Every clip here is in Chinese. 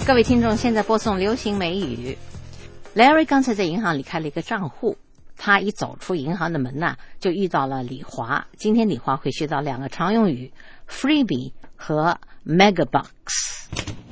各位听众，现在播送流行美语。Larry 刚才在银行里开了一个账户，他一走出银行的门呢，就遇到了李华。今天李华会学到两个常用语 freebie 和 megabucks。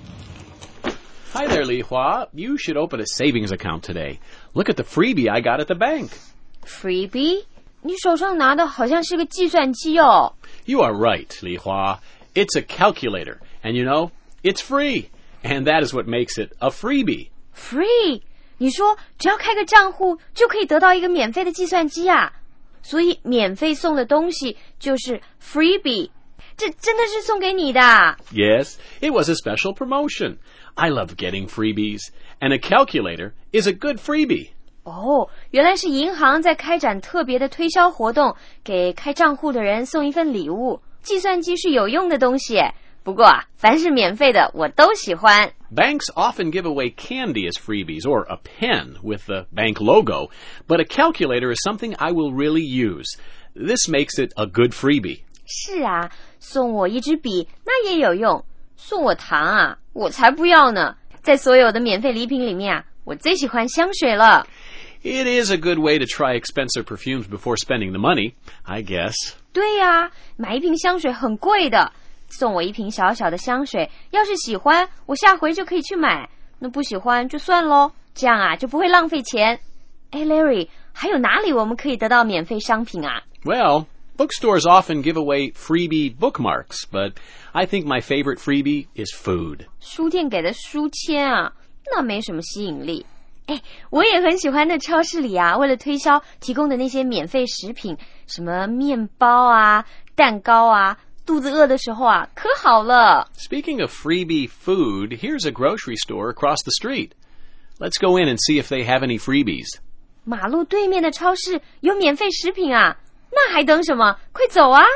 Hi there, Li Hua. You should open a savings account today. Look at the freebie I got at the bank. Freebie? 你手上拿的好像是个计算机哦。 You are right, Li Hua. It's a calculator. And you know, it's free. And that is what makes it a freebie. Free? 你说只要开个账户就可以得到一个免费的计算机啊？所以免费送的东西就是 freebie。这真的是送给你的。 Yes, it was a special promotion. I love getting freebies. And a calculator is a good freebie. 哦，原来是银行在开展特别的推销活动，给开账户的人送一份礼物。计算机是有用的东西，不过啊，凡是免费的我都喜欢。 Banks often give away candy as freebies or a pen with the bank logo, but a calculator is something I will really use. This makes it a good freebie. 是啊，送我一支笔那也有用，送我糖啊，我才不要呢。在所有的免费礼品里面啊，我最喜欢香水了。 It is a good way to try expensive perfumes before spending the money, I guess. 对呀，买一瓶香水很贵的，送我一瓶小小的香水，要是喜欢，我下回就可以去买，那不喜欢就算咯，这样啊就不会浪费钱。哎 Larry， 还有哪里我们可以得到免费商品啊？ Well, bookstores often give away freebie bookmarks, but I think my favorite freebie is food. 书店给的书签啊，那没什么吸引力。哎，我也很喜欢那超市里啊，为了推销提供的那些免费食品，什么面包啊、蛋糕啊，肚子饿的时候啊，可好了。 Speaking of freebie food, here's a grocery store across the street. Let's go in and see if they have any freebies. 马路对面的超市有免费食品啊，那还等什么？快走啊！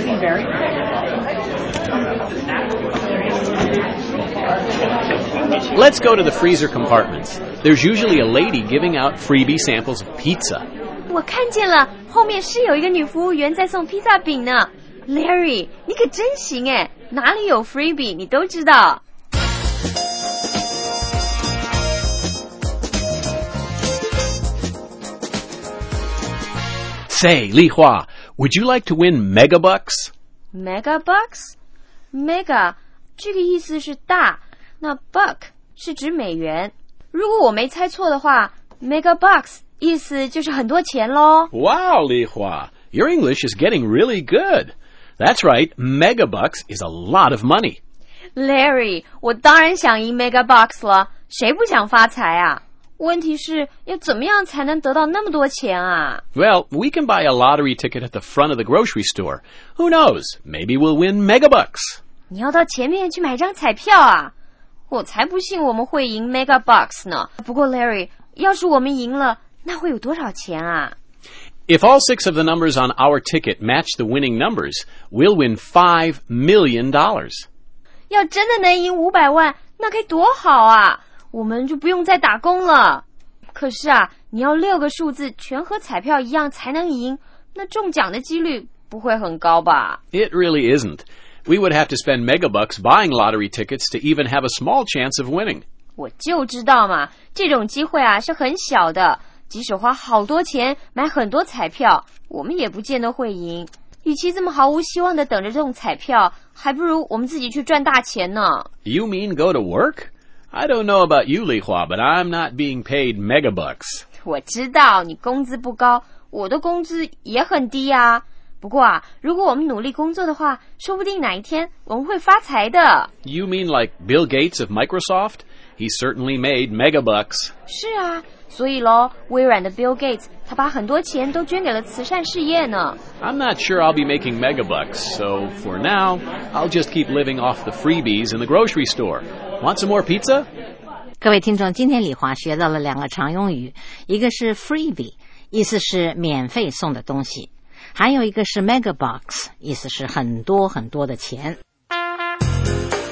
Let's go to the freezer compartments. There's usually a lady giving out freebie samples of pizza. 我看见了，后面是有一个女服务员在送披萨饼呢。Larry， 你可真行哎，哪里有 freebie 你都知道。 Say, Li Hua, would you like to win megabucks? Megabucks? Mega 这个意思是大，那 buck 是指美元。如果我没猜错的话 ，megabucks 意思就是很多钱咯。 Wow, Li Hua, your English is getting really good. That's right, megabucks is a lot of money. Larry， 我当然想赢 megabucks 了，谁不想发财啊？问题是要怎么样才能得到那么多钱啊？ Well, we can buy a lottery ticket at the front of the grocery store. Who knows? Maybe we'll win megabucks. 你要到前面去买张彩票啊？我才不信我们会赢 megabucks 呢。不过 Larry， 要是我们赢了，那会有多少钱啊？ If all 6 of the numbers on our ticket match the winning numbers, we'll win $5 million. 要真的能赢500万，那该多好啊！我们就不用再打工了。可是啊，你要6个数字全和彩票一样才能赢，那中奖的几率不会很高吧？ It really isn't. We would have to spend megabucks buying lottery tickets to even have a small chance of winning. 我就知道嘛，这种机会啊是很小的，即使花好多钱买很多彩票，我们也不见得会赢。与其这么毫无希望的等着中彩票，还不如我们自己去赚大钱呢。 You mean go to work? I don't know about you, Li Hua, but I'm not being paid megabucks. 我知道你工资不高，我的工资也很低啊。不过啊，如果我们努力工作的话，说不定哪一天我们会发财的。 You mean like Bill Gates of Microsoft? He certainly made megabucks. 是啊，所以咯，微软的 Bill Gates 他把很多钱都捐给了慈善事业呢。 I'm not sure I'll be making megabucks, so for now, I'll just keep living off the freebies in the grocery store. Want some more pizza? 各位听众，今天李华学到了两个常用语，一个是 freebie， 意思是免费送的东西，还有一个是 megabucks， 意思是很多很多的钱。